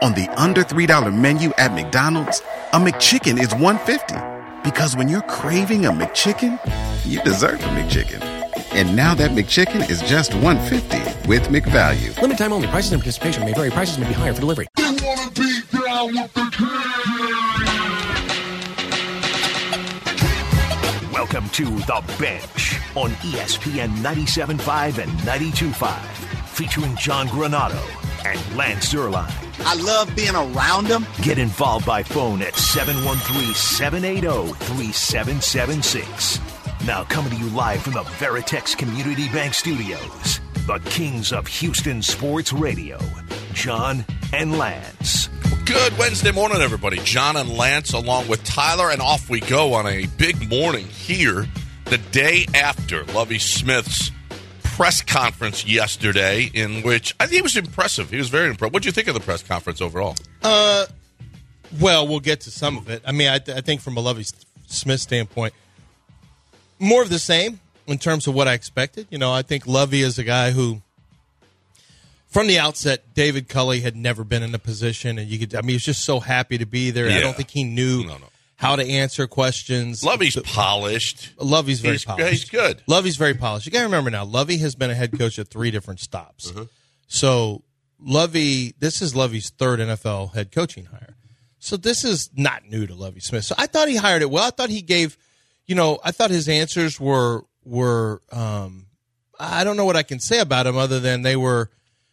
On the under $3 menu at McDonald's, a McChicken is $1.50. Because when you're craving a McChicken, you deserve a McChicken. And now that McChicken is just $1.50 with McValue. Limited time only. Prices and participation may vary. Prices may be higher for delivery. They wanna be down with the king. Welcome to The Bench on ESPN 97.5 and 92.5. Featuring John Granado and Lance Zierlein. I love being around them. Get involved by phone at 713-780-3776. Now coming to you live from the Veritex Community Bank Studios, the kings of Houston Sports Radio, John and Lance. Good Wednesday morning, everybody. John and Lance along with Tyler, and off we go on a big morning here the day after Lovie Smith's press conference yesterday, in which I think he was impressive. He was very impressive. What did you think of the press conference overall? Well, we'll get to some of it. I mean, I think from a Lovie Smith standpoint, more of the same in terms of what I expected. You know, I think Lovie is a guy who, from the outset, David Culley had never been in a position, and he was just so happy to be there. Yeah. I don't think he knew how to answer questions. Lovie's polished. Lovie's very polished. He's good. Lovie's very polished. You got to remember now, Lovie has been a head coach at 3 different stops. Mm-hmm. So this is Lovie's 3rd NFL head coaching hire. So this is not new to Lovie Smith. So I thought he hired it well. I thought he gave, I thought his answers were I don't know what I can say about him other than they were.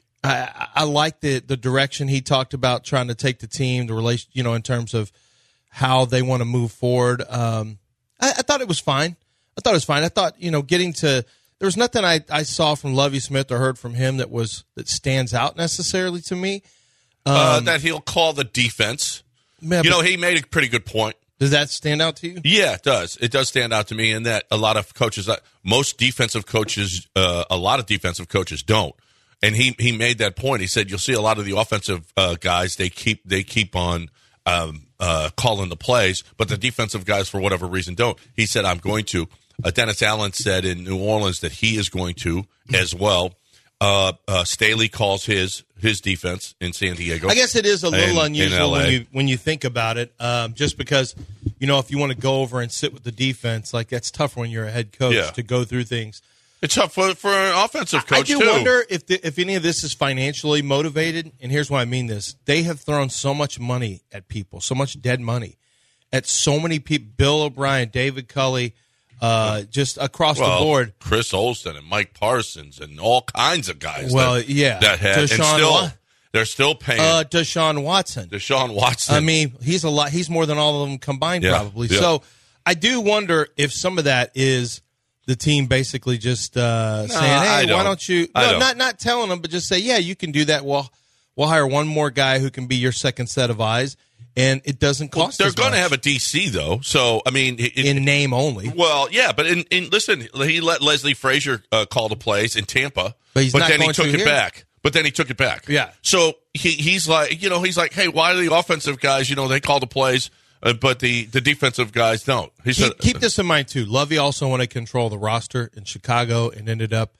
I like the direction he talked about trying to take the team, the relation, in terms of how they want to move forward. I thought it was fine. I thought, getting to – there was nothing I saw from Lovie Smith or heard from him that stands out necessarily to me. That he'll call the defense. Man, he made a pretty good point. Does that stand out to you? Yeah, it does. It does stand out to me in that a lot of coaches – most defensive coaches a lot of defensive coaches don't. And he made that point. He said you'll see a lot of the offensive guys, they keep on calling the plays, but the defensive guys, for whatever reason, don't. He said, I'm going to. Dennis Allen said in New Orleans that he is going to as well. Staley calls his defense in San Diego. I guess it is a little unusual when you think about it, just because, if you want to go over and sit with the defense, like that's tough when you're a head coach to go through things. It's tough for an offensive coach, too. I do wonder if any of this is financially motivated, and here's why I mean this. They have thrown so much money at people, so much dead money, at so many people. Bill O'Brien, David Culley, just across the board. Chris Olsen and Mike Parsons and all kinds of guys. That had, they're still paying. Deshaun Watson. I mean, he's a lot. He's more than all of them combined, probably. Yeah. So I do wonder if some of that is the team basically just saying, "Hey, why don't you?" Not telling them, but just say, "Yeah, you can do that. We'll hire one more guy who can be your second set of eyes, and it doesn't cost." They're going to have a DC though, so I mean, in name only. Well, yeah, but listen, he let Leslie Frazier call the plays in Tampa, but then he took it back. But then he took it back. Yeah. So he's like, hey, why do the offensive guys, they call the plays? But the defensive guys don't. He said, keep this in mind, too. Lovie also wanted to control the roster in Chicago and ended up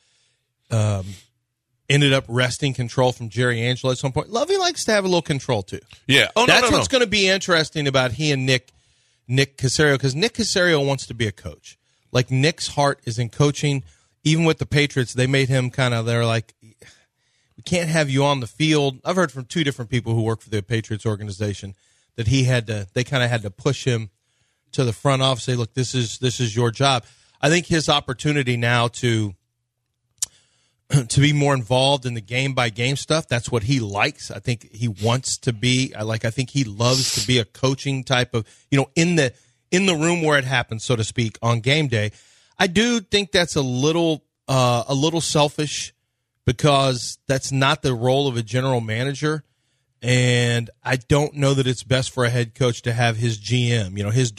wresting control from Jerry Angelo at some point. Lovie likes to have a little control, too. Yeah. That's what's going to be interesting about he and Nick Caserio, because Nick Caserio wants to be a coach. Like, Nick's heart is in coaching. Even with the Patriots, they made him they're like, we can't have you on the field. I've heard from 2 different people who work for the Patriots organization that they kind of had to push him to the front office, say, look, this is your job. I think his opportunity now to be more involved in the game-by-game stuff, that's what he likes. I think he wants to be. I think he loves to be a coaching type of, in the room where it happens, so to speak, on game day. I do think that's a little selfish because that's not the role of a general manager. And I don't know that it's best for a head coach to have his GM,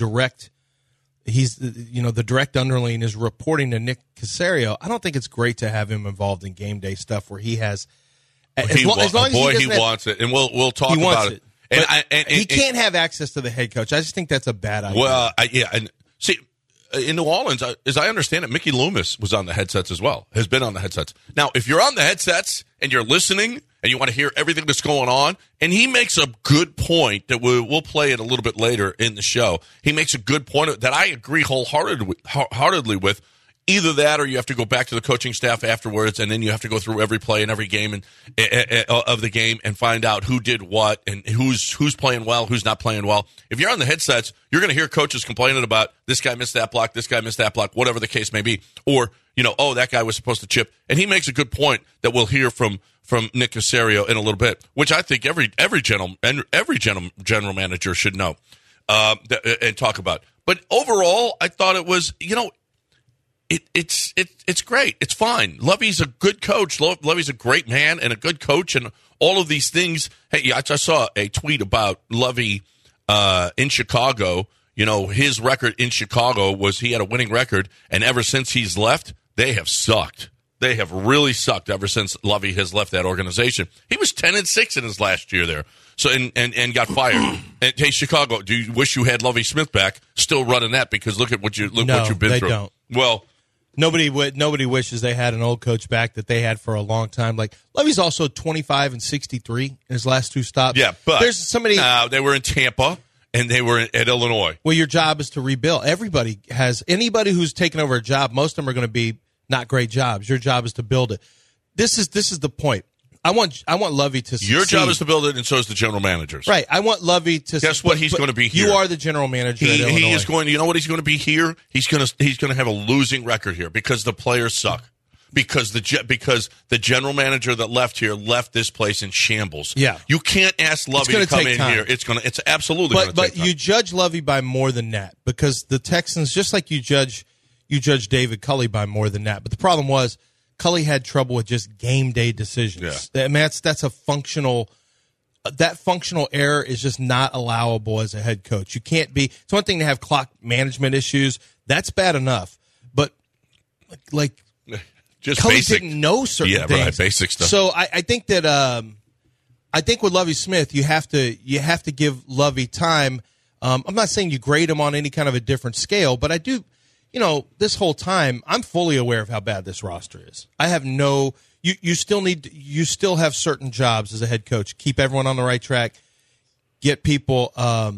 the direct underling is reporting to Nick Caserio. I don't think it's great to have him involved in game day stuff where he has. He wants it, and we'll talk about it. And he can't have access to the head coach. I just think that's a bad idea. Well, see, in New Orleans, as I understand it, Mickey Loomis was on the headsets as well, has been on the headsets. Now, if you're on the headsets and you're listening and you want to hear everything that's going on. And he makes a good point that we'll play it a little bit later in the show. He makes a good point that I agree wholeheartedly with. Either that, or you have to go back to the coaching staff afterwards, and then you have to go through every play and every game of the game and find out who did what and who's playing well, who's not playing well. If you're on the headsets, you're going to hear coaches complaining about this guy missed that block, whatever the case may be, or that guy was supposed to chip. And he makes a good point that we'll hear from Nick Caserio in a little bit, which I think every general manager should know and talk about. But overall, I thought it was It's great. It's fine. Lovey's a good coach. Lovey's a great man and a good coach and all of these things. Hey, I just saw a tweet about Lovey in Chicago. His record in Chicago was he had a winning record, and ever since he's left, they have sucked. They have really sucked ever since Lovey has left that organization. He was 10-6 in his last year there. So and got fired. And, hey, Chicago, do you wish you had Lovey Smith back? Still running that because look what you've been through. They don't. Well. Nobody wishes they had an old coach back that they had for a long time. Like Lovey's also 25-63 in his last two stops. Yeah, but there's somebody. They were in Tampa and they were at Illinois. Well, your job is to rebuild. Anybody who's taken over a job. Most of them are going to be not great jobs. Your job is to build it. This is the point. I want Lovey to succeed. Your job is to build it, and so is the general manager's. Right. I want Lovey to. Guess what? He's going to be here. You are the general manager. At Illinois. He is going. You know what he's going to be here? He's going to have a losing record here because the players suck. Because the general manager that left this place in shambles. Yeah. You can't ask Lovey to come in here. It's absolutely going to take time. But you judge Lovey by more than that because the Texans, just like you judge David Culley by more than that. But the problem was Culley had trouble with just game day decisions. Yeah. I mean, that's a functional error is just not allowable as a head coach. You can't be. It's one thing to have clock management issues. That's bad enough. But like just Culley basic, didn't know certain things. Yeah, right, basic stuff. So I think that I think with Lovey Smith, you have to give Lovey time. I'm not saying you grade him on any kind of a different scale, but I do. This whole time, I'm fully aware of how bad this roster is. I have you still have certain jobs as a head coach. Keep everyone on the right track. Get people,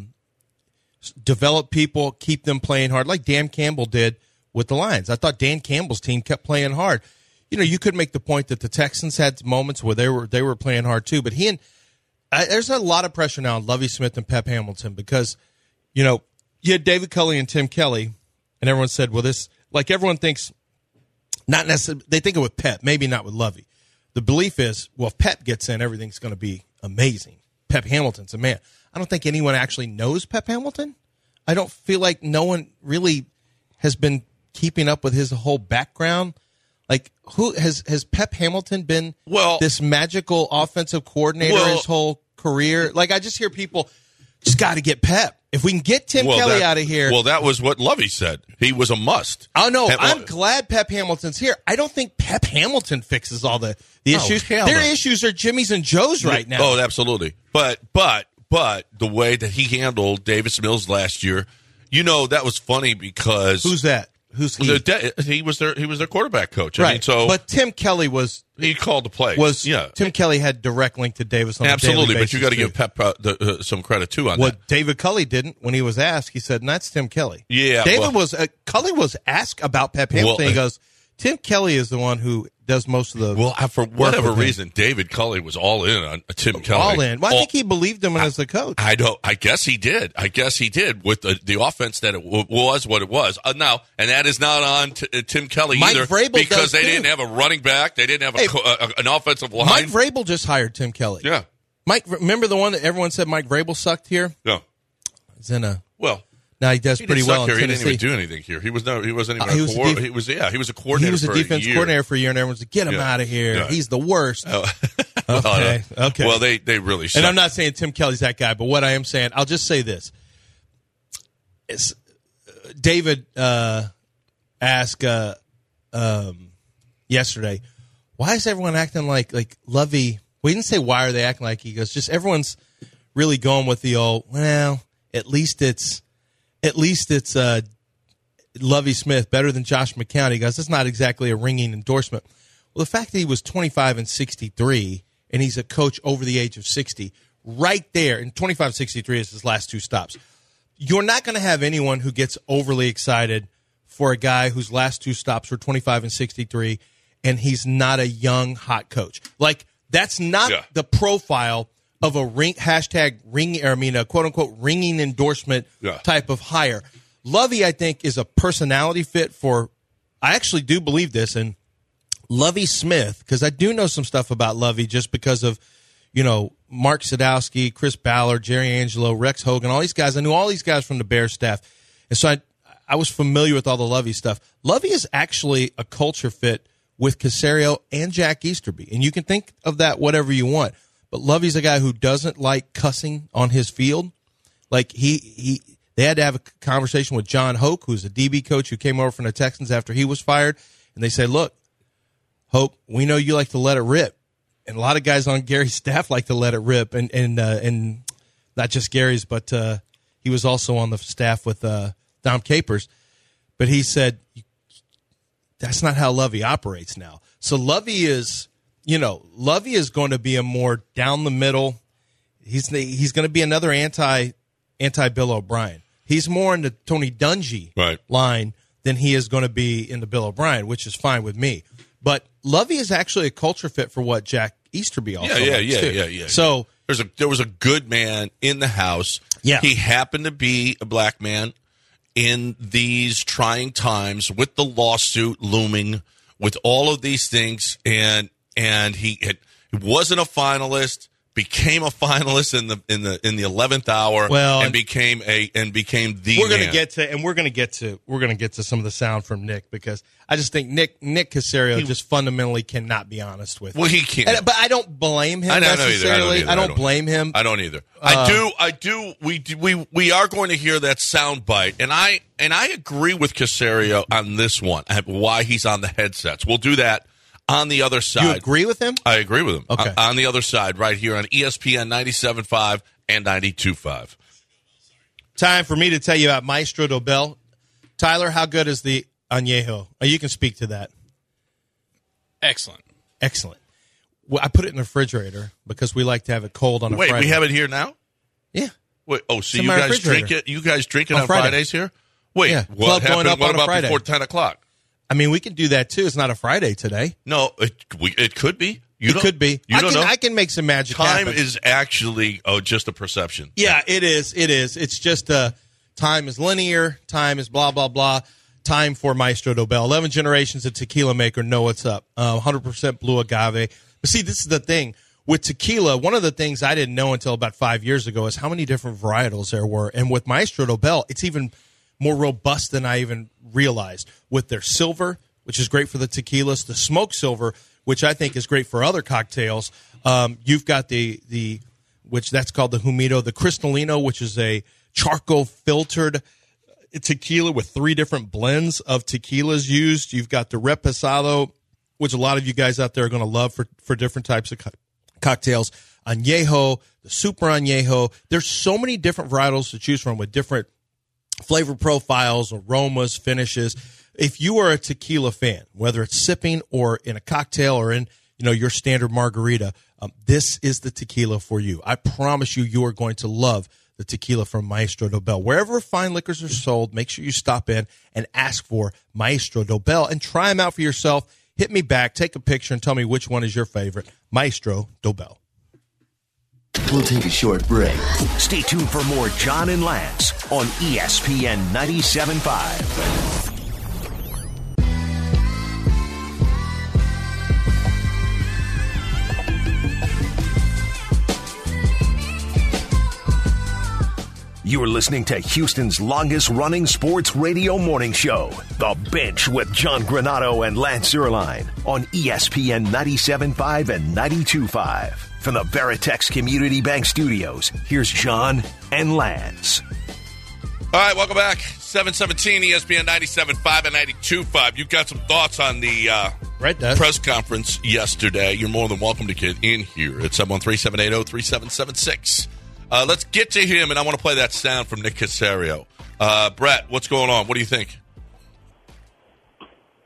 develop people, keep them playing hard, like Dan Campbell did with the Lions. I thought Dan Campbell's team kept playing hard. You could make the point that the Texans had moments where they were playing hard too, but there's a lot of pressure now on Lovey Smith and Pep Hamilton because, you had David Culley and Tim Kelly. And everyone said, well, everyone thinks, not necessarily, they think it with Pep, maybe not with Lovey. The belief is, well, if Pep gets in, everything's going to be amazing. Pep Hamilton's a man. I don't think anyone actually knows Pep Hamilton. I don't feel like no one really has been keeping up with his whole background. Like, who has Pep Hamilton been this magical offensive coordinator his whole career? Like, I just hear people, just got to get Pep. If we can get Tim Kelly out of here. Well, that was what Lovey said. He was a must. Oh, no. I'm glad Pep Hamilton's here. I don't think Pep Hamilton fixes all the issues. Their issues are Jimmy's and Joe's right now. Oh, absolutely. But the way that he handled Davis Mills last year, that was funny because. Who's that? Who's he? He was their quarterback coach. Right. I mean, but Tim Kelly he called the play. Tim Kelly had direct link to Davis on absolutely, a daily basis. But you got to give Pep some credit too on that. What David Culley didn't when he was asked, he said, "That's Tim Kelly." Yeah, Culley was asked about Pep Hamilton. He goes, "Tim Kelly is the one who does most of the." Well, for whatever reason, David Culley was all in on Tim Kelly. All in. Well, I think he believed him as the coach. I guess he did. With the offense that it was what it was. Now, and that is not on Tim Kelly Mike either Vrabel because they too. didn't have a running back. They didn't have an offensive line. Mike Vrabel just hired Tim Kelly. Yeah. Remember the one that everyone said Mike Vrabel sucked here? Yeah. He's in a. Well. Now he does pretty well in Tennessee. He didn't even do anything here. He wasn't even he was a coordinator. He was a defense coordinator for a year, and everyone's like, "Get him out of here. Yeah. He's the worst." Okay. Well, they really. Suck. And I'm not saying Tim Kelly's that guy, but what I am saying, I'll just say this: David asked yesterday, "Why is everyone acting like Lovey?" We didn't say why are they acting like. He goes, "Just everyone's really going with the old. Well, at least it's Lovey Smith better than Josh McCown." He goes, "That's not exactly a ringing endorsement." Well, the fact that he was 25 and 63, and he's a coach over the age of 60, right there, and 25 and 63 is his last 2 stops. You're not going to have anyone who gets overly excited for a guy whose last 2 stops were 25 and 63, and he's not a young, hot coach. Like, that's not the profile of a quote-unquote ringing endorsement type of hire. Lovie, I think, is a personality fit for, I actually do believe this, and Lovie Smith, because I do know some stuff about Lovie just because of, Mark Sadowski, Chris Ballard, Jerry Angelo, Rex Hogan, all these guys. I knew all these guys from the Bears staff. And so I was familiar with all the Lovie stuff. Lovie is actually a culture fit with Caserio and Jack Easterby. And you can think of that whatever you want. But Lovie's a guy who doesn't like cussing on his field. Like they had to have a conversation with John Hoke, who's a DB coach who came over from the Texans after he was fired. And they said, look, Hoke, we know you like to let it rip. And a lot of guys on Gary's staff like to let it rip. And not just Gary's, but he was also on the staff with Dom Capers. But he said, that's not how Lovie operates now. So Lovie is going to be a more down the middle. He's going to be another anti Bill O'Brien. He's more in the Tony Dungy line than he is going to be in the Bill O'Brien, which is fine with me. But Lovie is actually a culture fit for what Jack Easterby also likes too. Yeah. So there was a good man in the house. Yeah. He happened to be a black man in these trying times with the lawsuit looming, with all of these things, and he wasn't a finalist, became a finalist in the 11th hour, and became the we're man. going to get to some of the sound from Nick, because I just think Nick Caserio just fundamentally cannot be honest with. Well, he can't. But I don't blame him necessarily. I don't blame him. I don't either. I do. We are going to hear that sound bite, and I agree with Caserio on this one. Why he's on the headsets. We'll do that on the other side. You agree with him? I agree with him. Okay. On the other side, right here on ESPN 97.5 and 92.5. Time for me to tell you about Maestro Dobel. Tyler, how good is the añejo? You can speak to that. Excellent. Well, I put it in the refrigerator because we like to have it cold on a Friday. Wait, we have it here now? Yeah. Wait, so you guys drink it? You guys drink it on Fridays here? Wait, yeah. what Club happened? going up What on a about Friday. before 10 o'clock? I mean, we can do that too. It's not a Friday today. No, it could be. It could be. You don't know? I can make some magic Time happen. is actually just a perception. Yeah, it is. It's just time is linear. Time is blah, blah, blah. Time for Maestro Dobel. 11 generations of tequila maker know what's up. 100% blue agave. But see, this is the thing. With tequila, one of the things I didn't know until about 5 years ago is how many different varietals there were. And with Maestro Dobel, it's even more robust than I even realized. With their silver, which is great for the tequilas, the smoked silver, which I think is great for other cocktails. You've got which that's called the Humito, the Cristalino, which is a charcoal filtered tequila with 3 different blends of tequilas used. You've got the Reposado, which a lot of you guys out there are going to love for different types of cocktails. Añejo, the Super Añejo. There's so many different varietals to choose from with different flavor profiles, aromas, finishes. If you are a tequila fan, whether it's sipping or in a cocktail or in your standard margarita, this is the tequila for you. I promise you are going to love the tequila from Maestro Dobel. Wherever fine liquors are sold, make sure you stop in and ask for Maestro Dobel and try them out for yourself. Hit me back, take a picture, and tell me which one is your favorite. Maestro Dobel. We'll take a short break. Stay tuned for more John and Lance on ESPN 97.5. You're listening to Houston's longest-running sports radio morning show, The Bench with John Granado and Lance Zierlein on ESPN 97.5 and 92.5. From the Veritex Community Bank Studios, here's John and Lance. All right, welcome back. 717 ESPN 97.5 and 92.5. You've got some thoughts on the press conference yesterday. You're more than welcome to get in here at 713-780-3776. Let's get to him, and I want to play that sound from Nick Caserio. Brett, what's going on? What do you think?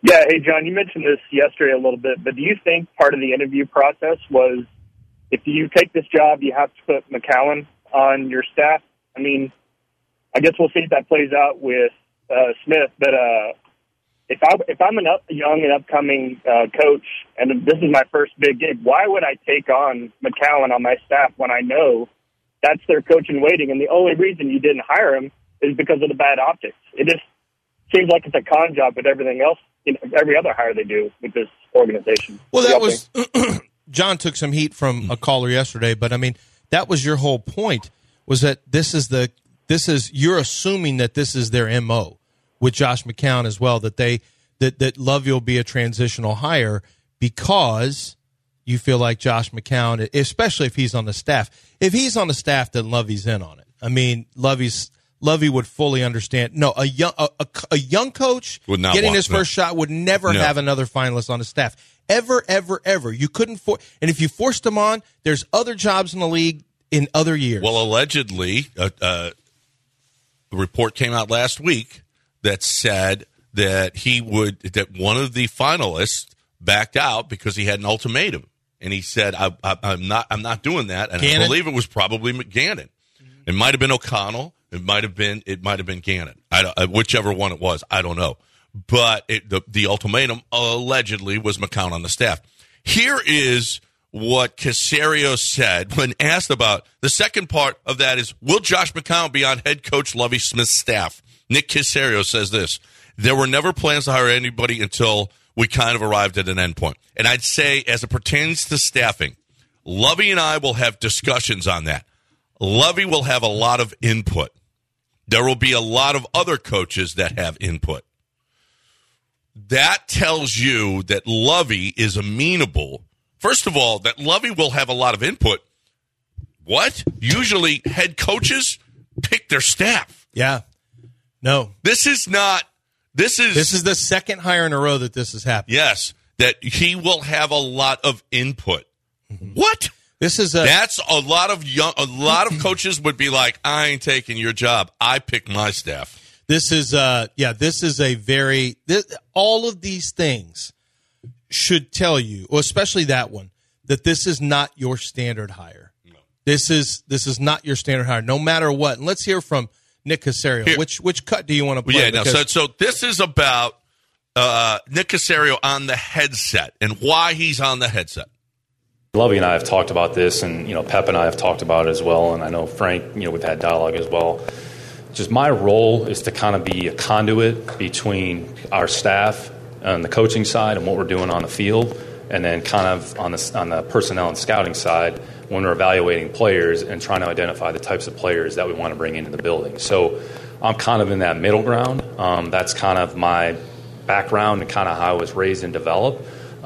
Yeah, hey, John, you mentioned this yesterday a little bit, but do you think part of the interview process was if you take this job, you have to put McCown on your staff? I mean, I guess we'll see if that plays out with Smith, but if I'm a young and upcoming coach, and this is my first big gig, why would I take on McCown on my staff when I know that's their coach in waiting, and the only reason you didn't hire him is because of the bad optics? It just seems like it's a con job with everything else, every other hire they do with this organization. Well, that was John took some heat from a caller yesterday, but I mean that was your whole point, was that you're assuming that this is their MO with Josh McCown as well, that Lovie will be a transitional hire because you feel like Josh McCown, especially if he's on the staff. If he's on the staff, then Lovie's in on it. I mean, Lovie would fully understand. No, a young coach would not getting his first shot would never have another finalist on his staff. Ever, ever, ever. You couldn't and if you forced him on, there's other jobs in the league in other years. Well, allegedly, a report came out last week that said that that one of the finalists backed out because he had an ultimatum, and he said, "I'm not doing that." And Gannon? I believe it was probably McGannon. It might have been O'Connell. It might have been Gannon. Whichever one it was, I don't know. But the ultimatum allegedly was McCown on the staff. Here is what Caserio said when asked about the second part of that is, will Josh McCown be on head coach Lovie Smith's staff? Nick Caserio says this: there were never plans to hire anybody until we kind of arrived at an endpoint. And I'd say, as it pertains to staffing, Lovie and I will have discussions on that. Lovie will have a lot of input. There will be a lot of other coaches that have input. That tells you that Lovie is amenable. First of all, that Lovie will have a lot of input. What? Usually head coaches pick their staff. Yeah. No. This is the second hire in a row that this has happened. Yes. That he will have a lot of input. Mm-hmm. What? That's a lot of coaches would be like, I ain't taking your job. I pick my staff. All of these things should tell you, well, especially that one, that this is not your standard hire. No. This is not your standard hire, no matter what. And let's hear from Nick Caserio. Which cut do you want to play? Yeah, so this is about Nick Caserio on the headset and why he's on the headset. Lovie and I have talked about this, and Pep and I have talked about it as well, and I know Frank, we've had dialogue as well. Just my role is to kind of be a conduit between our staff on the coaching side and what we're doing on the field, and then kind of on the personnel and scouting side when we're evaluating players and trying to identify the types of players that we want to bring into the building. So I'm kind of in that middle ground. That's kind of my background and kind of how I was raised and developed.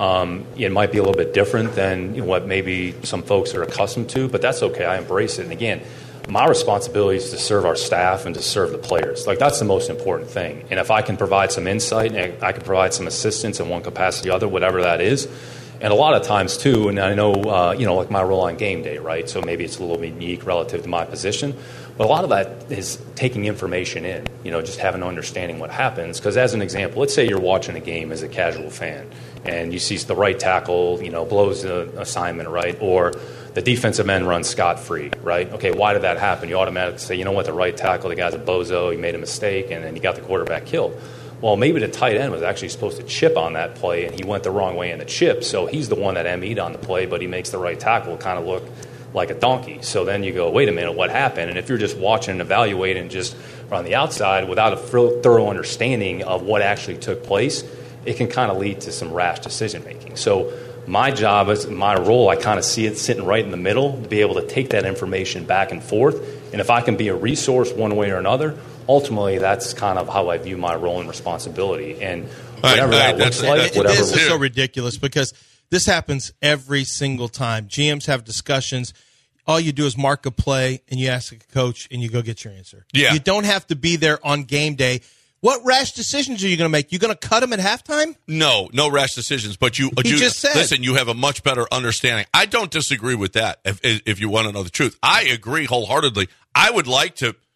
It might be a little bit different than what maybe some folks are accustomed to, but that's okay. I embrace it. And again, my responsibility is to serve our staff and to serve the players. Like, that's the most important thing. And if I can provide some insight and I can provide some assistance in one capacity or other, whatever that is. And a lot of times, too, and I know, like my role on game day, right? So maybe it's a little bit unique relative to my position. But a lot of that is taking information in, just having an understanding what happens. Because as an example, let's say you're watching a game as a casual fan and you see the right tackle, blows the assignment, right? Or the defensive end runs scot-free, right? Okay, why did that happen? You automatically say, you know what, the right tackle, the guy's a bozo, he made a mistake, and then you got the quarterback killed. Well, maybe the tight end was actually supposed to chip on that play, and he went the wrong way in the chip, so he's the one that ME'd on the play, but he makes the right tackle kind of look like a donkey. So then you go, wait a minute, what happened? And if you're just watching and evaluating just on the outside without a thorough understanding of what actually took place, it can kind of lead to some rash decision-making. So my job, my role, I kind of see it sitting right in the middle to be able to take that information back and forth. And if I can be a resource one way or another, ultimately that's kind of how I view my role and responsibility. And whatever that looks like, whatever. This is so ridiculous because this happens every single time. GMs have discussions. All you do is mark a play, and you ask a coach, and you go get your answer. Yeah. You don't have to be there on game day. What rash decisions are you going to make? You going to cut him at halftime? No rash decisions. But you just said. Listen, you have a much better understanding. I don't disagree with that. If you want to know the truth, I agree wholeheartedly. I would like to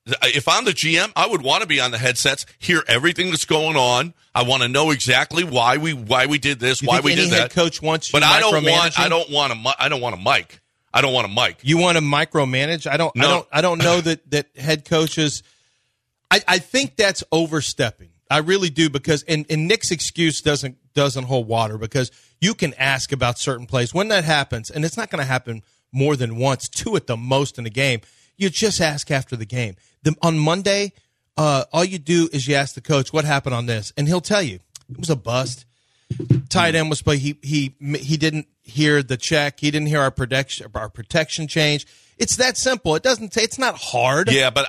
if I'm the GM, I would want to be on the headsets, hear everything that's going on. I want to know exactly why we did this, why we did that. Head coach wants you but I don't micromanaging? want a mic. I don't want a mic. You want to micromanage? I don't know that head coaches. I think that's overstepping. I really do, because and Nick's excuse doesn't hold water, because you can ask about certain plays. When that happens, and it's not going to happen more than once, 2 at the most in a game, you just ask after the game. On Monday, all you do is you ask the coach, what happened on this? And he'll tell you, it was a bust. Tight end was play. He didn't hear the check. He didn't hear our protection change. It's that simple. It's not hard. Yeah, but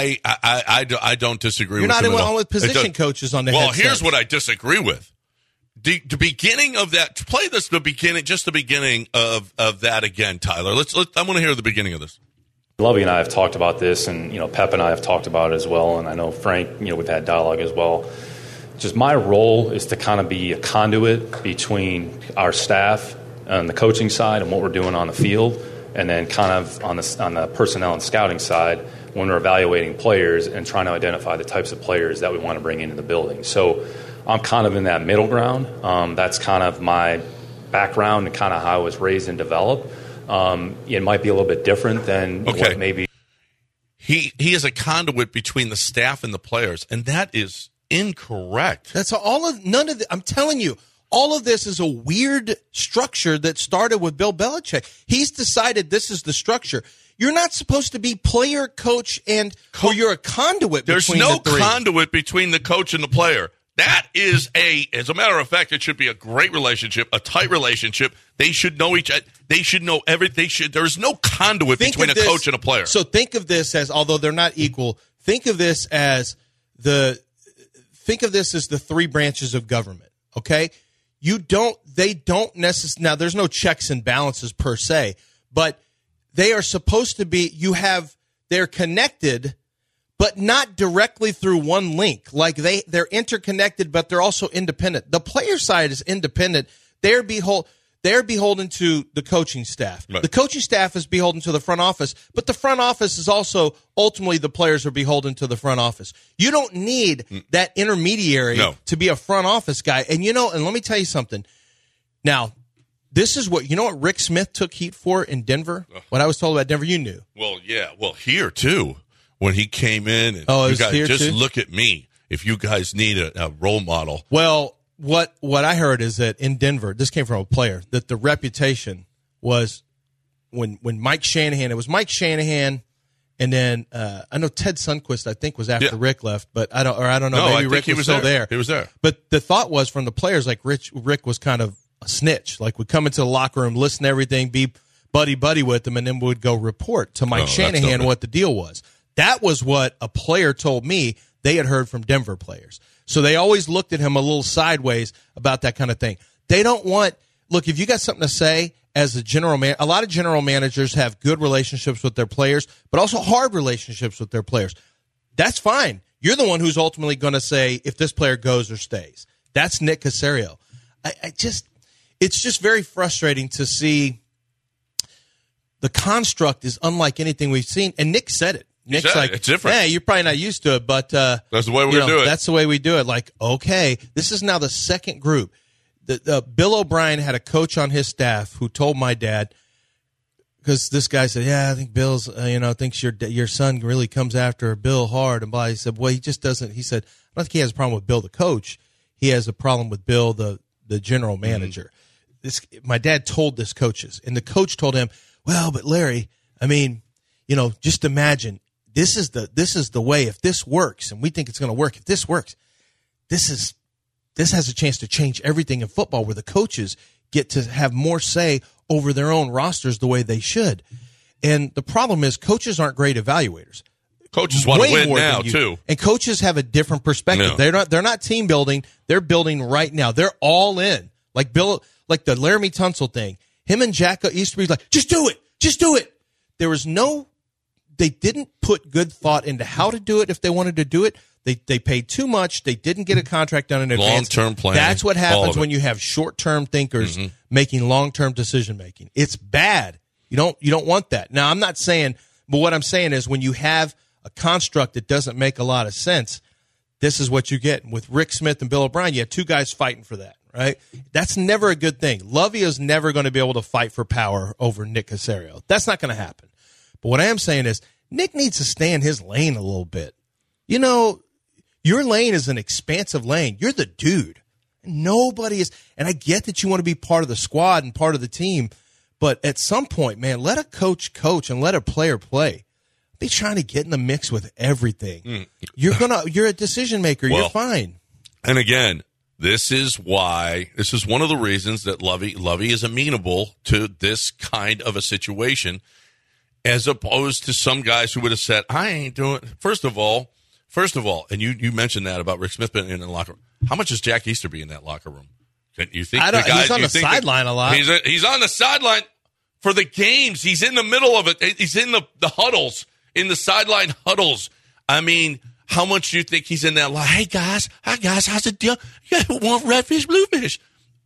I don't disagree with him. You're not involved with position coaches on the headsets. Well, here's what I disagree with. The beginning of that, play this, the beginning of that again, Tyler. I want to hear the beginning of this. Lovey and I have talked about this, and Pep and I have talked about it as well, and I know Frank, we've had dialogue as well. Just my role is to kind of be a conduit between our staff on the coaching side and what we're doing on the field, and then kind of on the personnel and scouting side when we're evaluating players and trying to identify the types of players that we want to bring into the building. So I'm kind of in that middle ground. That's kind of my background and kind of how I was raised and developed. It might be a little bit different than what maybe. He is a conduit between the staff and the players, and that is incorrect. That's none of the, I'm telling you, all of this is a weird structure that started with Bill Belichick. He's decided this is the structure. You're not supposed to be player, coach, or you're a conduit between the three. There's no conduit between the coach and the player. That is as a matter of fact, it should be a great relationship, a tight relationship. They should know each other. They should know everything. There's no conduit between a coach and a player. So think of this as, although they're not equal, think of this as the 3 branches of government. Okay, they don't necessarily. Now, there's no checks and balances per se, but they are supposed to be. They're connected, but not directly through one link. Like they're interconnected, but they're also independent. The player side is independent. They're beholden to the coaching staff. Right. The coaching staff is beholden to the front office, but the front office is also ultimately the players are beholden to the front office. You don't need that intermediary to be a front office guy. And and let me tell you something. Now, this is what Rick Smith took heat for in Denver? What I was told about Denver, you knew. Well, yeah. Well, here too. When he came in, and you guys just too? Look at me. If you guys need a role model. Well, what I heard is that in Denver, this came from a player, that the reputation was when Mike Shanahan, it was Mike Shanahan, and then I know Ted Sundquist, I think, was after Rick left, but I don't know. No, maybe Rick was still there. He was there. But the thought was from the players, like Rick was kind of a snitch, like would come into the locker room, listen to everything, be buddy with them, and then would go report to Mike Shanahan what the deal was. That was what a player told me they had heard from Denver players. So they always looked at him a little sideways about that kind of thing. They don't want – look, if you got something to say as a general man, a lot of general managers have good relationships with their players, but also hard relationships with their players. That's fine. You're the one who's ultimately going to say if this player goes or stays. That's Nick Caserio. It's just very frustrating to see the construct is unlike anything we've seen. And Nick said it. Nick's like, it's different. Yeah, you're probably not used to it, but that's the way we do it. That's the way we do it. Like, okay, this is now the second group. Bill O'Brien had a coach on his staff who told my dad, because this guy said, "Yeah, I think Bill's, thinks your son really comes after Bill hard." And blah. He said, "Well, he just doesn't." He said, "I don't think he has a problem with Bill, the coach. He has a problem with Bill, the general manager." My dad told this coaches, and the coach told him, "Well, but Larry, I mean, just imagine." This is the way. If this works, and we think it's going to work, if this works, this has a chance to change everything in football, where the coaches get to have more say over their own rosters the way they should. And the problem is, coaches aren't great evaluators. Coaches want to win now too, and coaches have a different perspective. No. They're not team building. They're building right now. They're all in. Like Bill, like the Laramie Tunsil thing. Him and Jack used to be like, just do it. There was no. They didn't put good thought into how to do it if they wanted to do it. They paid too much. They didn't get a contract done in advance. Long-term planning. That's what happens when you have short-term thinkers making long-term decision-making. It's bad. You don't want that. Now, I'm not saying, but what I'm saying is when you have a construct that doesn't make a lot of sense, this is what you get. With Rick Smith and Bill O'Brien, you have two guys fighting for that, right? That's never a good thing. Lovie is never going to be able to fight for power over Nick Caserio. That's not going to happen. But what I am saying is Nick needs to stay in his lane a little bit. You know, your lane is an expansive lane. You're the dude. Nobody is. And I get that you want to be part of the squad and part of the team. But at some point, man, let a coach coach and let a player play. Be trying to get in the mix with everything. You're a decision maker. Well, you're fine. And again, this is one of the reasons that Lovie is amenable to this kind of a situation, as opposed to some guys who would have said, I ain't doing it. First of all, and you mentioned that about Rick Smith being in the locker room. How much is Jack Easterby in that locker room? You think he's on the sideline a lot. He's on the sideline for the games. He's in the middle of it. He's in the huddles, in the sideline huddles. I mean, how much do you think he's in that line? Hey, guys, how's it deal? You guys want redfish, bluefish?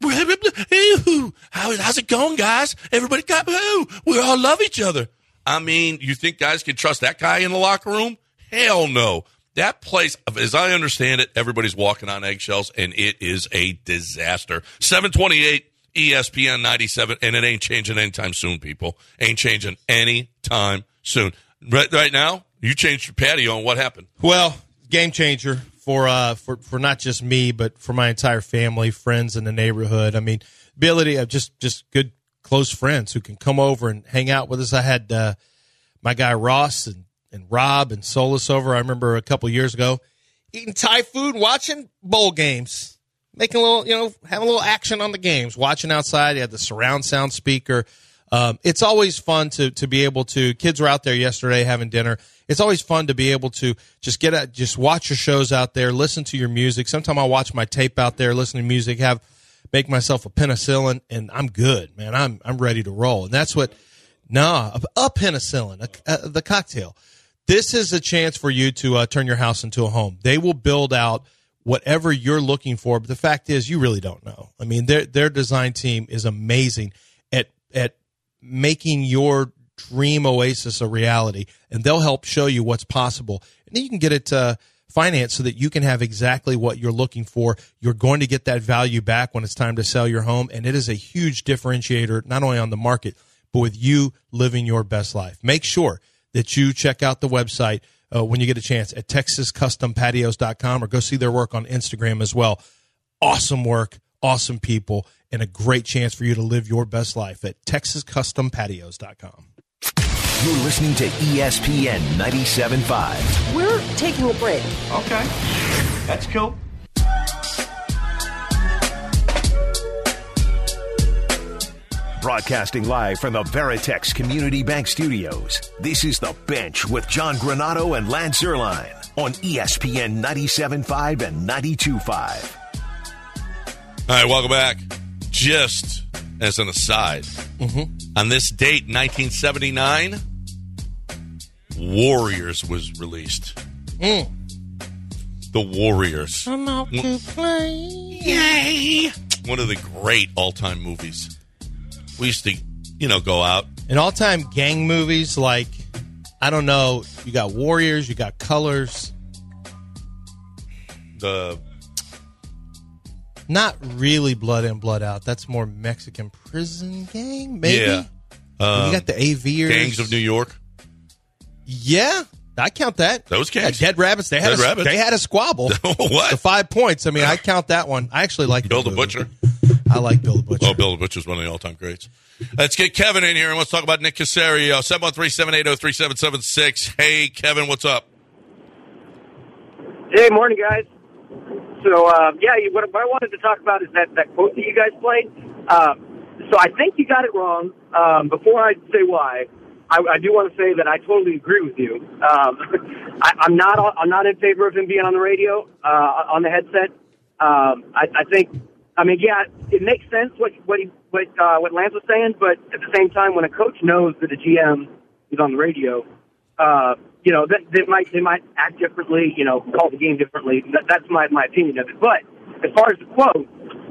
How's it going, guys? Everybody we all love each other. I mean, you think guys can trust that guy in the locker room? Hell no. That place, as I understand it, everybody's walking on eggshells, and it is a disaster. 728 ESPN 97, and it ain't changing anytime soon, people. Ain't changing anytime soon. Right now, you changed your patio, and what happened? Well, game changer for not just me, but for my entire family, friends in the neighborhood. I mean, ability of just good, close friends who can come over and hang out with us. I had my guy Ross and Rob and Solis over. I remember a couple years ago eating Thai food, watching bowl games, making a little, having a little action on the games, watching outside. He had the surround sound speaker. It's always fun to be able to, kids were out there yesterday having dinner. It's always fun to be able to just watch your shows out there, listen to your music. Sometimes I'll watch my tape out there, listen to music, make myself a penicillin, and I'm good, man. I'm ready to roll. And that's what, a penicillin, the cocktail. This is a chance for you to turn your house into a home. They will build out whatever you're looking for, but the fact is you really don't know. I mean, their design team is amazing at making your dream oasis a reality, and they'll help show you what's possible. And then you can get it financed so that you can have exactly what you're looking for. You're going to get that value back when it's time to sell your home, and it is a huge differentiator, not only on the market, but with you living your best life. Make sure that you check out the website when you get a chance at TexasCustomPatios.com, or go see their work on Instagram as well. Awesome work, awesome people, and a great chance for you to live your best life at TexasCustomPatios.com. You're listening to ESPN 97.5. We're taking a break. Okay. That's cool. Broadcasting live from the Veritex Community Bank Studios, this is The Bench with John Granato and Lance Zierlein on ESPN 97.5 and 92.5. All right, welcome back. Just as an aside, on this date, 1979, Warriors was released. The Warriors. I'm out to play. Yay! One of the great all-time movies. We used to, go out. In all-time gang movies, like, I don't know, you got Warriors, you got Colors. Not really Blood In, Blood Out. That's more Mexican prison gang, maybe? Yeah. You got the AVers. Gangs of New York. Yeah, I count that. Those gangs. Yeah, Dead Rabbits. They had a squabble. What? The 5 points. I mean, I count that one. I actually like Bill the Butcher. I like Bill the Butcher. Oh, Bill the Butcher is one of the all-time greats. Let's get Kevin in here, and let's talk about Nick Caserio. 713-780-3776. Hey, Kevin, what's up? Hey, morning, guys. So, what I wanted to talk about is that quote that you guys played. So I think you got it wrong. Before I say why, I do want to say that I totally agree with you. I'm not in favor of him being on the radio, on the headset. I think, it makes sense what Lance was saying, but at the same time, when a coach knows that a GM is on the radio, they might act differently, call the game differently. That's my opinion of it. But as far as the quote,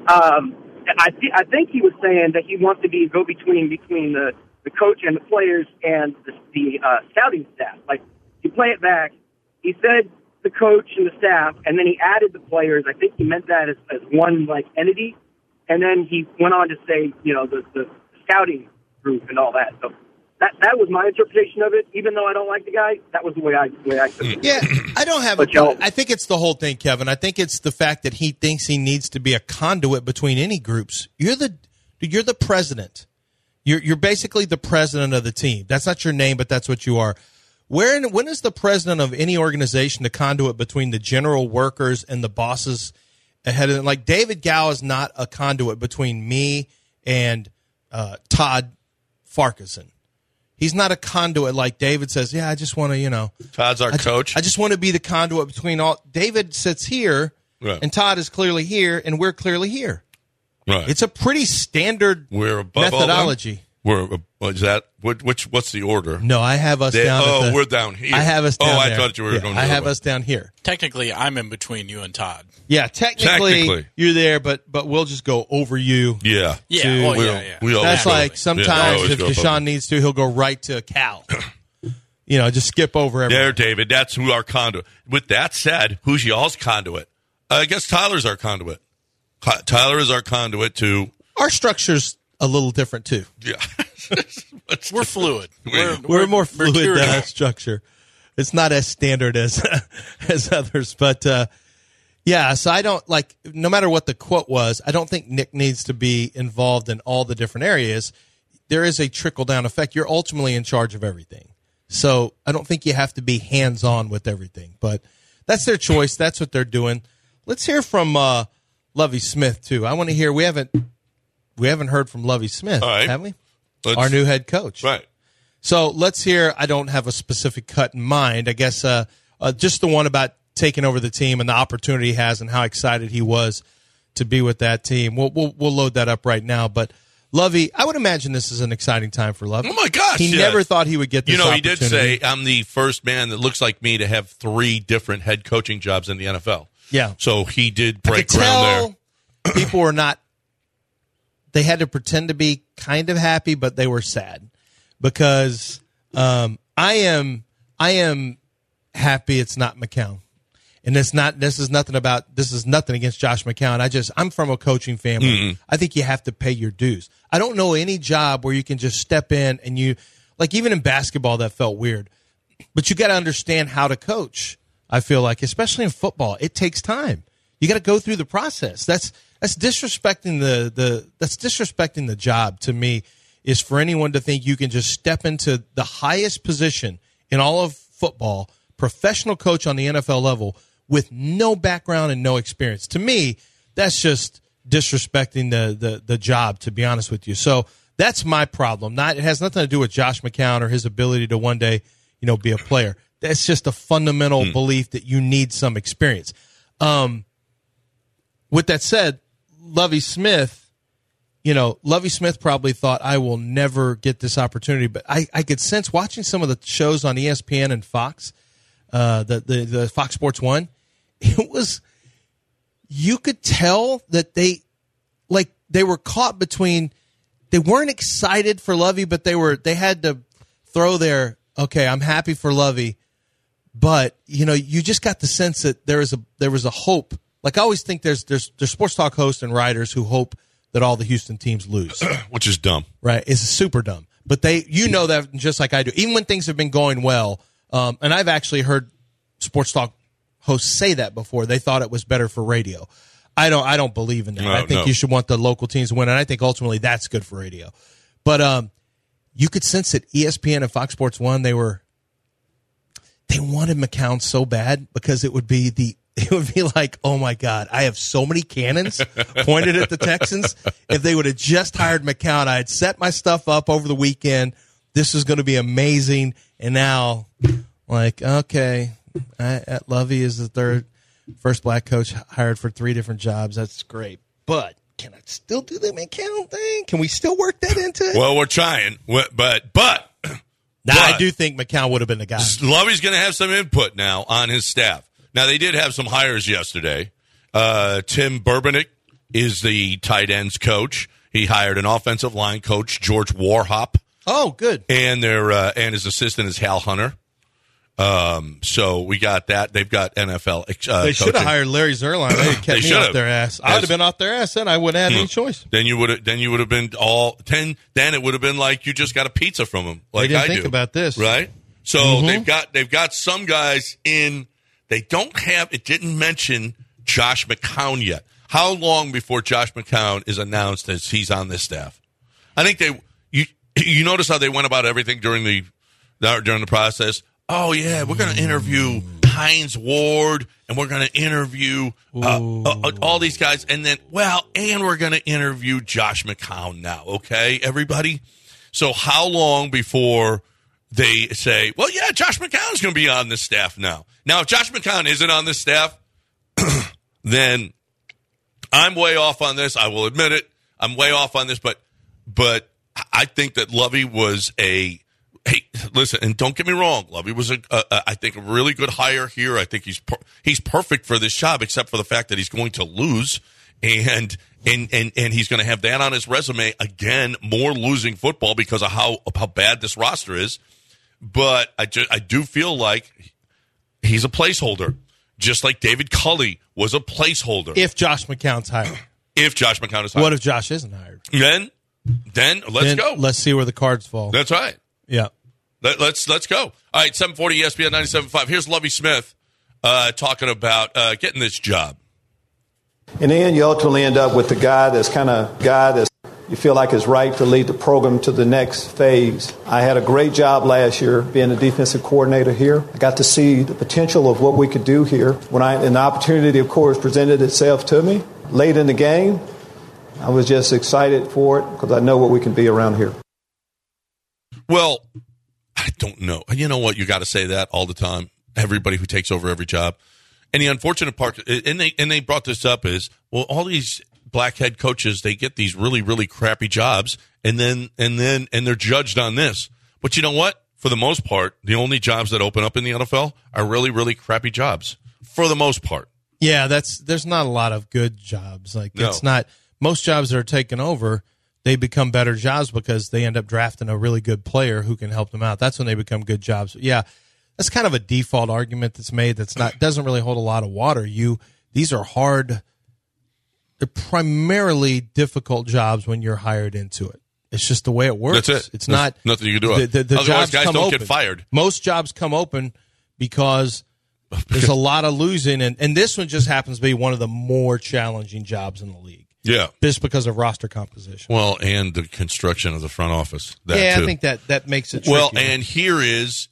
I think he was saying that he wants to be a go-between between the coach and the players and the scouting staff. Like, play it back. He said the coach and the staff, and then he added the players. I think he meant that as one like entity, and then he went on to say, the scouting group and all that. So that was my interpretation of it. Even though I don't like the guy, that was the way I took it. Yeah, I don't have. I think it's the whole thing, Kevin. I think it's the fact that he thinks he needs to be a conduit between any groups. You're the president. You're basically the president of the team. That's not your name, but that's what you are. When is the president of any organization the conduit between the general workers and the bosses ahead of them? Like David Gow is not a conduit between me and Todd Farquharson. He's not a conduit like David says, I just want to, Todd's our coach. I just want to be the conduit between all. David sits here, right, and Todd is clearly here, and we're clearly here. Right. It's a pretty standard methodology. What's the order? No, I have us down. We're down here. I have us down there. I thought you were going. I have us down here. Technically, I'm in between you and Todd. Yeah, technically you're there, but we'll just go over you. Yeah, yeah. That's like sometimes if Deshaun needs to, he'll go right to Cal. Just skip over everything. There, David. That's who our conduit. With that said, who's y'all's conduit? I guess Tyler's our conduit. Tyler is our conduit to. Our structure's a little different too. Yeah, we're fluid. We're more fluid than our structure. It's not as standard as others, but so I don't like. No matter what the quote was, I don't think Nick needs to be involved in all the different areas. There is a trickle down effect. You're ultimately in charge of everything, so I don't think you have to be hands on with everything. But that's their choice. That's what they're doing. Let's hear from Lovie Smith too. I want to hear. We haven't heard from Lovie Smith, have we? Our new head coach, right? So let's hear. I don't have a specific cut in mind. I guess just the one about taking over the team and the opportunity he has and how excited he was to be with that team. We'll load that up right now. But Lovie, I would imagine this is an exciting time for Lovie. Oh my gosh! He never thought he would get this opportunity. He did say, "I'm the first man that looks like me to have 3 different head coaching jobs in the NFL." Yeah. So he did break ground there. People were not. They had to pretend to be kind of happy, but they were sad because I am happy it's not McCown, and this is nothing against Josh McCown. I'm from a coaching family. Mm-hmm. I think you have to pay your dues. I don't know any job where you can just step in and even in basketball that felt weird, but you got to understand how to coach. I feel like, especially in football, it takes time. You got to go through the process. That's disrespecting the job to me, is for anyone to think you can just step into the highest position in all of football, professional coach on the NFL level, with no background and no experience. To me, that's just disrespecting the job, to be honest with you. So that's my problem. It has nothing to do with Josh McCown or his ability to one day, be a player. That's just a fundamental belief that you need some experience. With that said, Lovie Smith probably thought, I will never get this opportunity. But I could sense watching some of the shows on ESPN and Fox, the Fox Sports 1, you could tell that they were caught between, they weren't excited for Lovie, but they had to throw their, okay, I'm happy for Lovie. But, you just got the sense that there was a hope. Like, I always think there's sports talk hosts and writers who hope that all the Houston teams lose. Which is dumb. Right. It's super dumb. But that just like I do. Even when things have been going well, and I've actually heard sports talk hosts say that before. They thought it was better for radio. I don't believe in that. I think you should want the local teams to win, and I think ultimately that's good for radio. But you could sense that ESPN and Fox Sports 1, they wanted McCown so bad because it would be like, oh my God, I have so many cannons pointed at the Texans. If they would have just hired McCown, I had set my stuff up over the weekend. This is going to be amazing. And now, okay, Lovie is the first black coach hired for 3 different jobs. That's great. But can I still do the McCown thing? Can we still work that into it? Well, we're trying, but I do think McCown would have been the guy. Lovie's going to have some input now on his staff. Now, they did have some hires yesterday. Tim Burbanick is the tight ends coach. He hired an offensive line coach, George Warhop. Oh, good. And and his assistant is Hal Hunter. So we got that. They've got NFL. They should have hired Larry Zerline. They kept me off their ass. I would have been off their ass, then I wouldn't have had any choice. Then you would have been all 10. Then it would have been like you just got a pizza from them. Like they didn't I think do. about this, right? So they've got some guys in. They don't have. It didn't mention Josh McCown yet. How long before Josh McCown is announced as he's on this staff? I think you notice how they went about everything during the process. Oh yeah, we're going to interview Hines Ward, and we're going to interview all these guys, and then we're going to interview Josh McCown now. Okay, everybody. So how long before they say, well, yeah, Josh McCown's going to be on this staff now? Now, if Josh McCown isn't on this staff, then I'm way off on this. I will admit it. I'm way off on this, but I think that Lovie was hey, listen, and don't get me wrong, Lovie was I think a really good hire here. I think he's perfect for this job, except for the fact that he's going to lose, and he's going to have that on his resume again, more losing football because of how bad this roster is. But I do feel like he's a placeholder, just like David Culley was a placeholder. If Josh McCown's hired. If Josh McCown is hired. What if Josh isn't hired? Then let's go. Let's see where the cards fall. That's right. Yeah. Let's go. All right, 740 ESPN 97.5. Here's Lovie Smith talking about getting this job. In the end, you ultimately end up with the guy that you feel like is right to lead the program to the next phase. I had a great job last year being a defensive coordinator here. I got to see the potential of what we could do here. And the opportunity, of course, presented itself to me late in the game. I was just excited for it because I know what we can be around here. Well, I don't know. You know what? You got to say that all the time. Everybody who takes over every job. And the unfortunate part, and they brought this up, is, well, all these black head coaches, they get these really, really crappy jobs, and they're judged on this. But you know what? For the most part, the only jobs that open up in the NFL are really, really crappy jobs. For the most part. Yeah, there's not a lot of good jobs. It's not most jobs that are taken over. They become better jobs because they end up drafting a really good player who can help them out. That's when they become good jobs. Yeah, that's kind of a default argument that's made doesn't really hold a lot of water. These are hard, they're primarily difficult jobs when you're hired into it. It's just the way it works. That's it. It's not nothing you can do. Otherwise, guys don't get fired. Most jobs come open because there's a lot of losing, and this one just happens to be one of the more challenging jobs in the league. Yeah. Just because of roster composition. Well, and the construction of the front office. Too. I think that makes it tricky. Well, and here is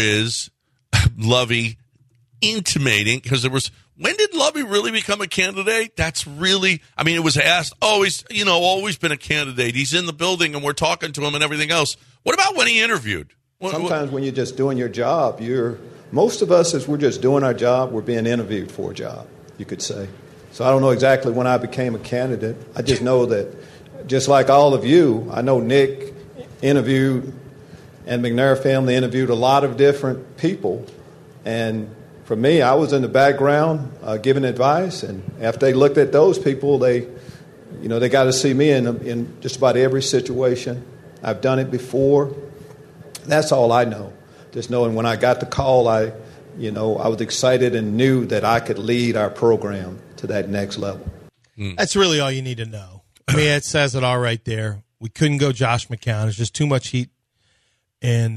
Lovie intimating, because when did Lovie really become a candidate? That's really, it was asked, always been a candidate. He's in the building and we're talking to him and everything else. What about when he interviewed? Sometimes when you're just doing your job, most of us, as we're just doing our job, we're being interviewed for a job, you could say. So I don't know exactly when I became a candidate. I just know that, just like all of you, I know Nick interviewed and McNair family interviewed a lot of different people. And for me, I was in the background giving advice. And after they looked at those people, they got to see me in just about every situation. I've done it before. That's all I know. Just knowing when I got the call, I was excited and knew that I could lead our program to that next level. That's really all you need to know. It says it all right there. We couldn't go Josh McCown. There's just too much heat, and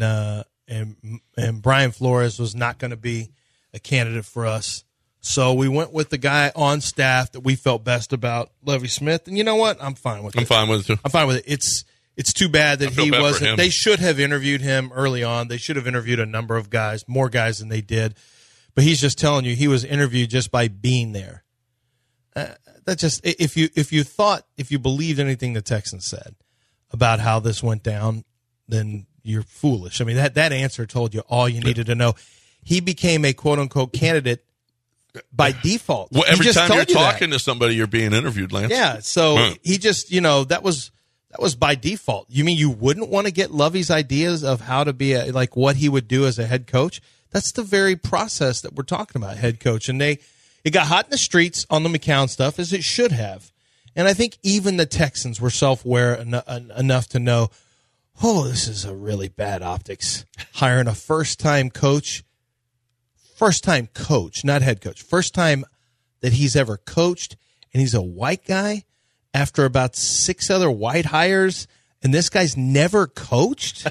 Brian Flores was not going to be a candidate for us. So we went with the guy on staff that we felt best about, Lovie Smith. And you know what? I'm fine with it. I'm fine with it too. I'm fine with it. It's too bad that he wasn't. They should have interviewed him early on. They should have interviewed a number of guys, more guys than they did. But he's just telling you he was interviewed just by being there. That just, if you believed anything the Texans said about how this went down, then you're foolish. That answer told you all you needed to know. He became a quote unquote candidate by default. Well, every time you're talking to somebody, you're being interviewed, Lance. Yeah. So he just, that was by default. You mean you wouldn't want to get Lovie's ideas of how to be what he would do as a head coach? That's the very process that we're talking about, head coach. And it got hot in the streets on the McCown stuff, as it should have. And I think even the Texans were self-aware enough to know, this is a really bad optics. Hiring a first-time coach first-time coach, not head coach, first time that he's ever coached, and he's a white guy after about 6 other white hires, and this guy's never coached?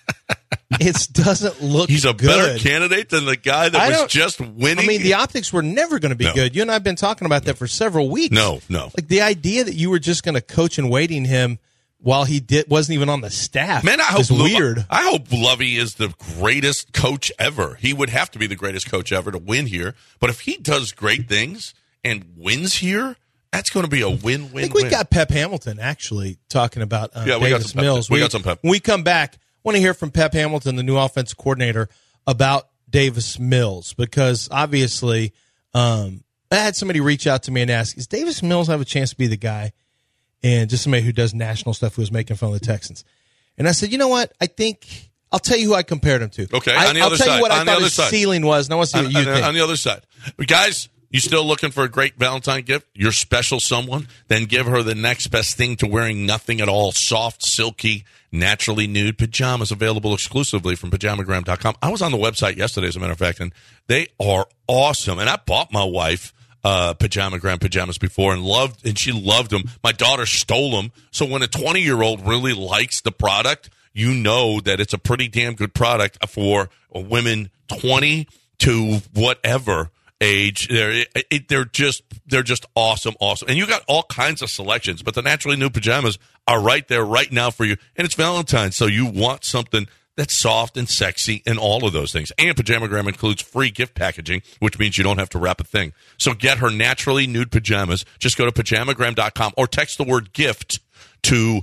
It doesn't look He's a good. better candidate than the guy that was just winning. I mean, the optics were never going to be good. You and I have been talking about that for several weeks. No. Like the idea that you were just going to coach and waiting him while he wasn't even on the staff. Man, I hope weird. I hope Lovey is the greatest coach ever. He would have to be the greatest coach ever to win here. But if he does great things and wins here, that's going to be a win-win. I think we got Pep Hamilton actually talking about Davis Mills. We got some Pep. When we come back, I want to hear from Pep Hamilton, the new offensive coordinator, about Davis Mills, because obviously I had somebody reach out to me and ask, does Davis Mills have a chance to be the guy? And just somebody who does national stuff who was making fun of the Texans. And I said, you know what? I think I'll tell you who I compared him to. Okay, I'll other tell side. you what I On the thought other his side. ceiling was, and I want to see what you think. On the other side. Guys, you still looking for a great Valentine gift? Your special someone? Then give her the next best thing to wearing nothing at all. Soft, silky, naturally nude pajamas available exclusively from pajamagram.com. I was on the website yesterday, as a matter of fact, and they are awesome. And I bought my wife Pajamagram pajamas before and she loved them. My daughter stole them. So when a 20-year-old really likes the product, you know that it's a pretty damn good product for women 20 to whatever age. They're just awesome. And you got all kinds of selections, but the naturally new pajamas are right there right now for you. And it's Valentine's, so you want something that's soft and sexy and all of those things. And Pajamagram includes free gift packaging, which means you don't have to wrap a thing. So get her naturally nude pajamas. Just go to pajamagram.com or text the word gift to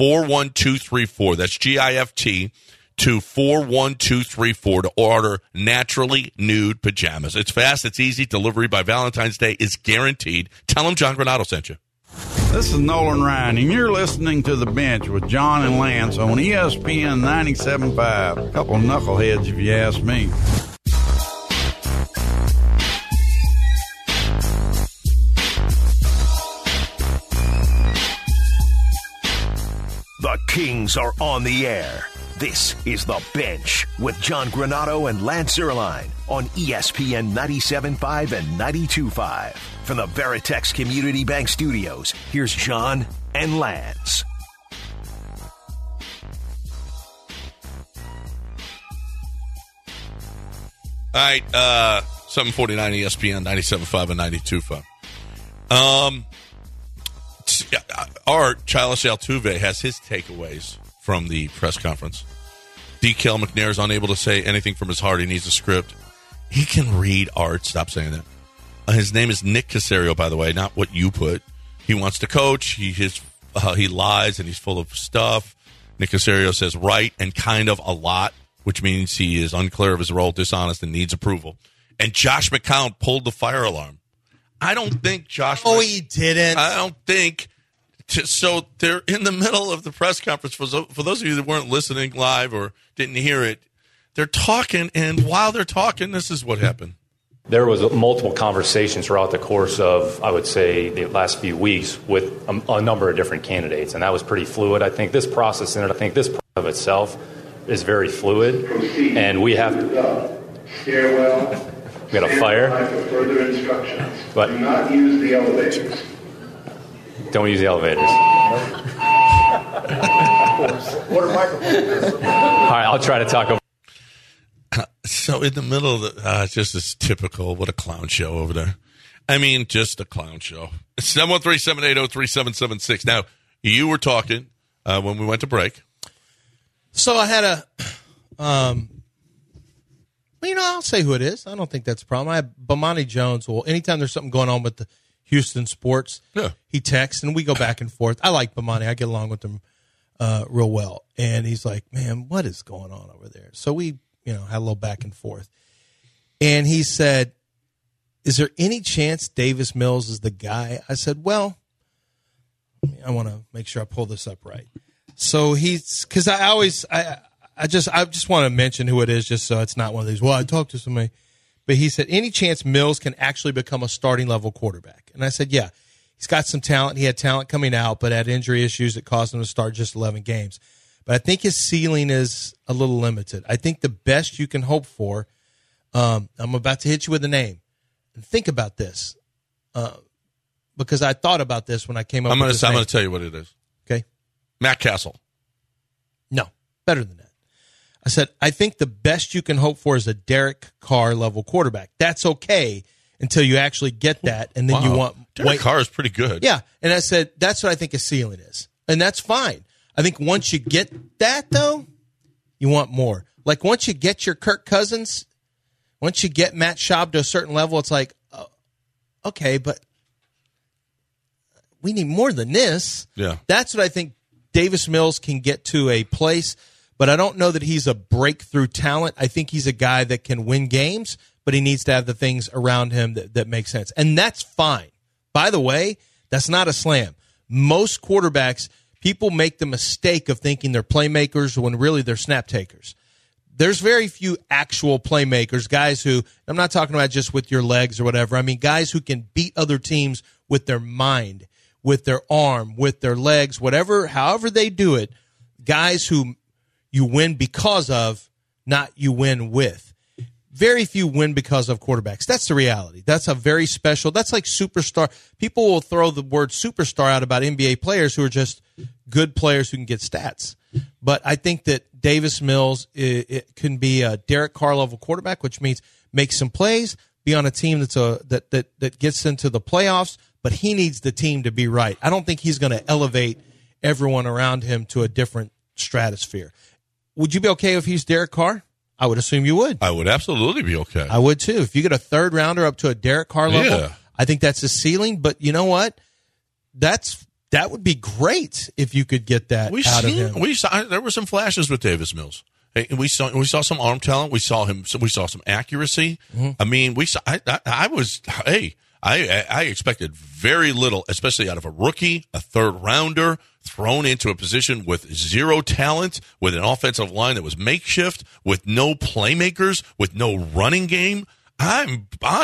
41234. That's GIFT to 41234 to order naturally nude pajamas. It's fast. It's easy. Delivery by Valentine's Day is guaranteed. Tell them John Granato sent you. This is Nolan Ryan, and you're listening to The Bench with John and Lance on ESPN 97.5. A couple of knuckleheads, if you ask me. The Kings are on the air. This is The Bench with John Granato and Lance Zierlein on ESPN 97.5 and 92.5. From the Veritex Community Bank Studios, here's John and Lance. All right, 749 ESPN 97.5 and 92.5. Our Childish Altuve has his takeaways from the press conference. DK McNair is unable to say anything from his heart. He needs a script. He can read art. Stop saying that. His name is Nick Caserio, by the way, not what you put. He wants to coach. He lies and he's full of stuff. Nick Caserio says right and kind of a lot, which means he is unclear of his role, dishonest, and needs approval. And Josh McCown pulled the fire alarm. I don't think Josh... Oh, he didn't. I don't think... So they're in the middle of the press conference. For those of you that weren't listening live or didn't hear it, they're talking, and while they're talking, this is what happened. There was multiple conversations throughout the course of, I would say, the last few weeks with a number of different candidates, and that was pretty fluid. I think this process of itself is very fluid, and we have to... Stairwell. We got a fire. For further instructions. But do not use the elevators. Don't use the elevators. What are microphones? All right, I'll try to talk over. So in the middle of the, it's just this typical, what a clown show over there. I mean, just a clown show. 713-780-3776. Now, you were talking when we went to break. So I had a, I'll say who it is. I don't think that's a problem. I have Bomani Jones. Well, anytime there's something going on with the Houston sports, he texts and we go back and forth. I like Bomani. I get along with him real well. And he's like, man, what is going on over there? So we, had a little back and forth. And he said, is there any chance Davis Mills is the guy? I said, well, I want to make sure I pull this up right. So because I just want to mention who it is just so it's not one of these, well, I talked to somebody. But he said, any chance Mills can actually become a starting level quarterback? And I said, yeah, he's got some talent. He had talent coming out, but had injury issues that caused him to start just 11 games. But I think his ceiling is a little limited. I think the best you can hope for I'm about to hit you with a name. And think about this, because I thought about this when I came up with this name. I'm going to tell you what it is. Okay. Matt Castle. No, better than that. I said, I think the best you can hope for is a Derek Carr level quarterback. That's okay until you actually get that, and then you want Derek Carr is pretty good. Yeah, and I said, that's what I think a ceiling is, and that's fine. I think once you get that, though, you want more. Like once you get your Kirk Cousins, once you get Matt Schaub to a certain level, it's like, okay, but we need more than this. Yeah. That's what I think Davis Mills can get to a place, but I don't know that he's a breakthrough talent. I think he's a guy that can win games, but he needs to have the things around him that make sense. And that's fine. By the way, that's not a slam. Most quarterbacks, people make the mistake of thinking they're playmakers when really they're snap takers. There's very few actual playmakers, guys who, I'm not talking about just with your legs or whatever. I mean, guys who can beat other teams with their mind, with their arm, with their legs, whatever, however they do it. Guys who you win because of, not you win with. Very few win because of quarterbacks. That's the reality. That's a very special, that's like superstar. People will throw the word superstar out about NBA players who are just good players who can get stats. But I think that Davis Mills it can be a Derek Carr level quarterback, which means make some plays, be on a team that gets into the playoffs, but he needs the team to be right. I don't think he's going to elevate everyone around him to a different stratosphere. Would you be okay if he's Derek Carr? I would assume you would. I would absolutely be okay. I would too. If you get a third rounder up to a Derek Carr level, I think that's a ceiling. But you know what? That would be great if you could get that out of him. There were some flashes with Davis Mills. We saw some arm talent. We saw some accuracy. Mm-hmm. I mean, I expected very little, especially out of a rookie, a third rounder, thrown into a position with zero talent, with an offensive line that was makeshift, with no playmakers, with no running game. I'm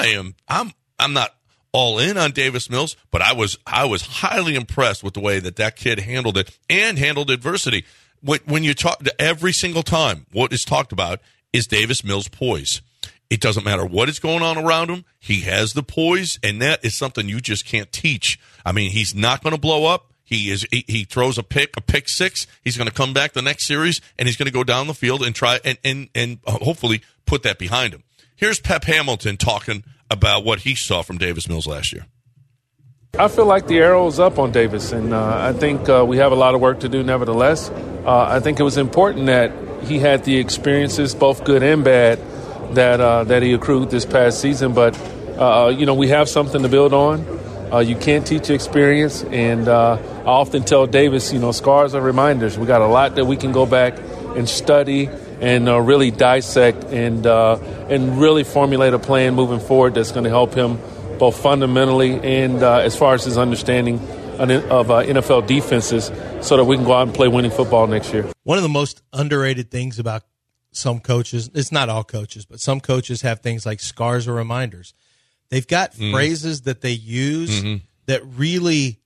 not all in on Davis Mills, but I was highly impressed with the way that kid handled it and handled adversity. When you talk every single time, what is talked about is Davis Mills' poise. It doesn't matter what is going on around him. He has the poise, and that is something you just can't teach. I mean, he's not going to blow up. He throws a pick six. He's going to come back the next series, and he's going to go down the field and try and hopefully put that behind him. Here's Pep Hamilton talking about what he saw from Davis Mills last year. I feel like the arrow is up on Davis, and I think we have a lot of work to do nevertheless. I think it was important that he had the experiences, both good and bad, that he accrued this past season. But, we have something to build on. You can't teach experience, and I often tell Davis, scars are reminders. We got a lot that we can go back and study and really dissect and really formulate a plan moving forward that's going to help him both fundamentally and as far as his understanding of NFL defenses so that we can go out and play winning football next year. One of the most underrated things about some coaches, it's not all coaches, but some coaches have things like scars or reminders. They've got phrases that they use that really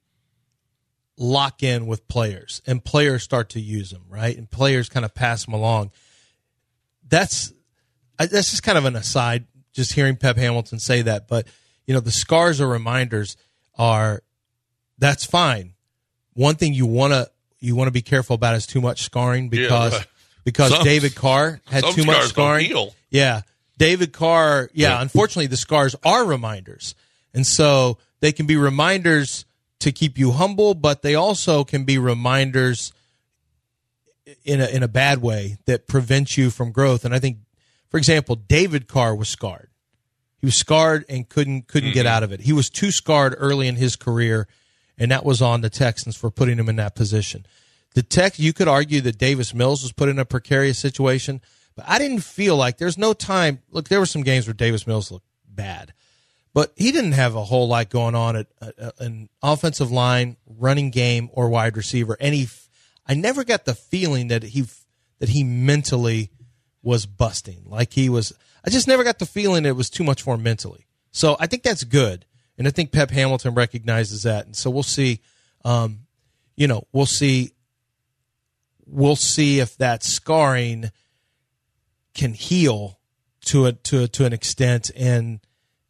lock in with players, and players start to use them, right? And players kind of pass them along. That's just kind of an aside, just hearing Pep Hamilton say that. But, the scars or reminders that's fine. One thing you want to be careful about is too much scarring because David Carr had too much scarring. Yeah. David Carr, unfortunately the scars are reminders. And so they can be reminders to keep you humble, but they also can be reminders in a bad way that prevent you from growth. And I think, for example, David Carr was scarred. He was scarred and couldn't get out of it. He was too scarred early in his career, and that was on the Texans for putting him in that position. You could argue that Davis Mills was put in a precarious situation, but I didn't feel like there's no time. Look, there were some games where Davis Mills looked bad, but he didn't have a whole lot going on at an offensive line, running game, or wide receiver. And I never got the feeling that he mentally was busting. Like he was. I just never got the feeling it was too much for him mentally. So I think that's good, and I think Pep Hamilton recognizes that. And so we'll see. We'll see if that scarring can heal to an extent, and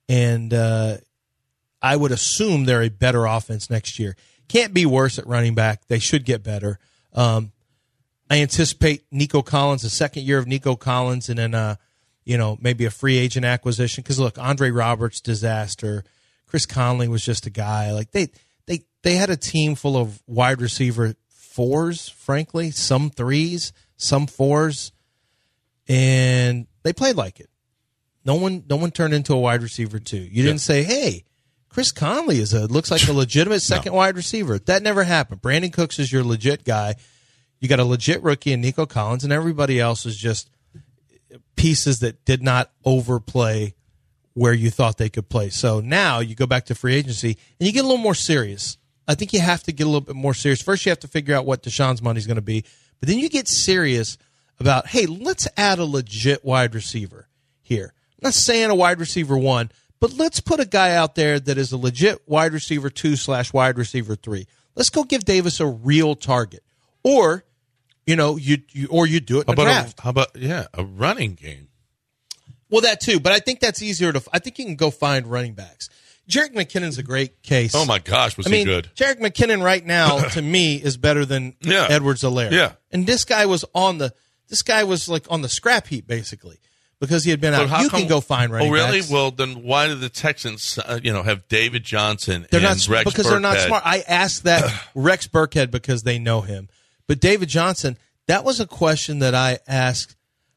I would assume they're a better offense next year. Can't be worse at running back. They should get better. I anticipate Nico Collins, the second year of Nico Collins, and then maybe a free agent acquisition. Because look, Andre Roberts disaster. Chris Conley was just a guy. Like they had a team full of wide receiver 4s, frankly, some 3s, some 4s, and they played like it. No one turned into a wide receiver 2. You didn't say, hey, Chris Conley looks like a legitimate second wide receiver. That never happened. Brandon Cooks is your legit guy. You got a legit rookie in Nico Collins, and everybody else is just pieces that did not overplay where you thought they could play. So now you go back to free agency, and you get a little more serious. I think you have to get a little bit more serious. First, you have to figure out what Deshaun's money is going to be, but then you get serious about, hey, let's add a legit wide receiver here. I'm not saying a wide receiver 1, but let's put a guy out there that is a legit wide receiver 2/wide receiver 3. Let's go give Davis a real target. Or, you do it in the draft. How about a running game? Well, that too, but I think that's easier I think you can go find running backs. Jerick McKinnon's a great case. Oh my gosh, he good? Jerick McKinnon right now to me is better than Edwards-Helaire. Yeah. And this guy was like on the scrap heap basically because he had been out. You can go find running backs. Oh really? Well, then why do the Texans have David Johnson Rex Burkhead? They're not smart. I asked Rex Burkhead because they know him. But David Johnson, that was a question that I asked.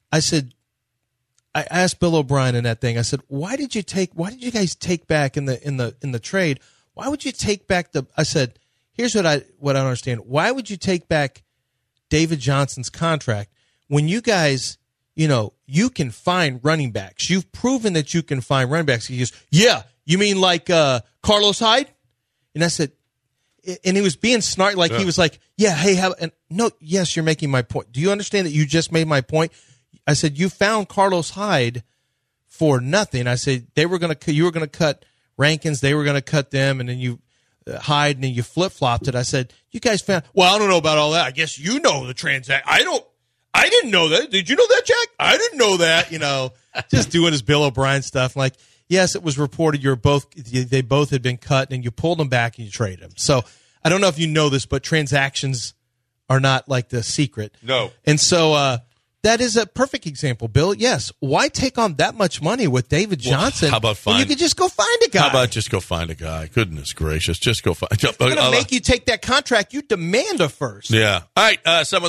I asked Bill O'Brien in that thing. I said, why did you guys take back in the trade? Why would you take back I said, here's what I don't understand. Why would you take back David Johnson's contract when you guys, you can find running backs? You've proven that you can find running backs. He goes, yeah, you mean like Carlos Hyde? And I said, and he was being snarky, like he was like, yeah, hey, yes, you're making my point. Do you understand that you just made my point? I said, you found Carlos Hyde for nothing. I said, you were going to cut Rankins. They were going to cut them. And then you Hyde and then you flip-flopped it. I said, you guys found, well, I don't know about all that. I guess you know the transaction. I didn't know that. Did you know that, Jack? I didn't know that, just doing his Bill O'Brien stuff. Like, yes, it was reported they both had been cut and you pulled them back and you traded them. So I don't know if you know this, but transactions are not like the secret. No. And so, that is a perfect example, Bill. Yes. Why take on that much money with David Johnson? How about you could just go find a guy? How about just go find a guy? Goodness gracious. Just go find. It's going to make you take that contract. You demand a first. Yeah. All right.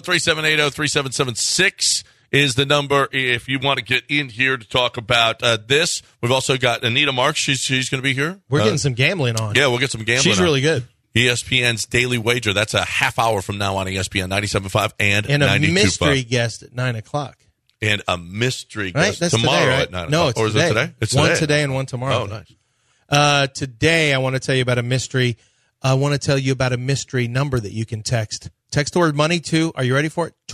713-780-3776 is the number if you want to get in here to talk about this. We've also got Anita Marks. She's going to be here. We're getting some gambling on. Yeah, we'll get some gambling She's really good. ESPN's Daily Wager. That's a half hour from now on ESPN 97.5 and 92.5. And a mystery guest at 9 o'clock. And a mystery guest tomorrow today, right? at 9 o'clock. No, it's or is today. it today? It's one today and one tomorrow. Oh, nice. Today, I want to tell you about a mystery. I want to tell you about a mystery number that you can text. Text the word money to, are you ready for it?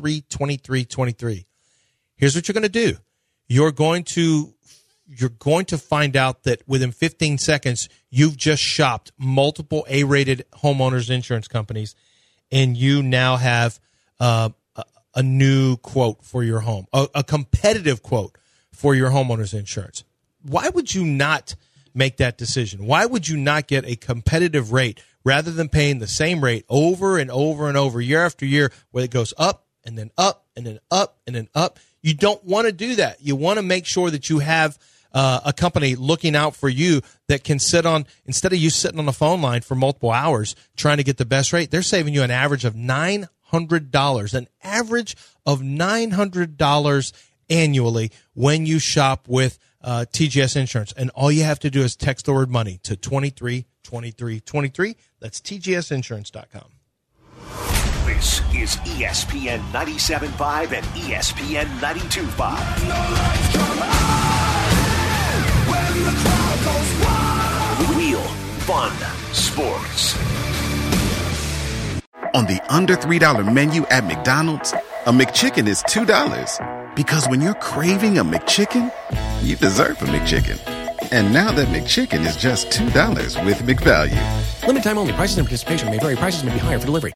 232323. Here's what you're going to do. You're going to find out that within 15 seconds, you've just shopped multiple A-rated homeowners insurance companies, and you now have a new quote for your home, a competitive quote for your homeowners insurance. Why would you not make that decision? Why would you not get a competitive rate rather than paying the same rate over and over and over year after year where it goes up and then up and then up and then up? You don't want to do that. You want to make sure that you have a company looking out for you that can instead of you sitting on the phone line for multiple hours trying to get the best rate, they're saving you an average of $900, an average of $900 annually when you shop with TGS Insurance. And all you have to do is text the word money to 232323. That's TGSinsurance.com. This is ESPN 97.5 and ESPN 92.5. Real fun sports. On the under $3 menu at McDonald's, a McChicken is $2. Because when you're craving a McChicken, you deserve a McChicken. And now that McChicken is just $2 with McValue. Limited time only. Prices and participation may vary. Prices may be higher for delivery.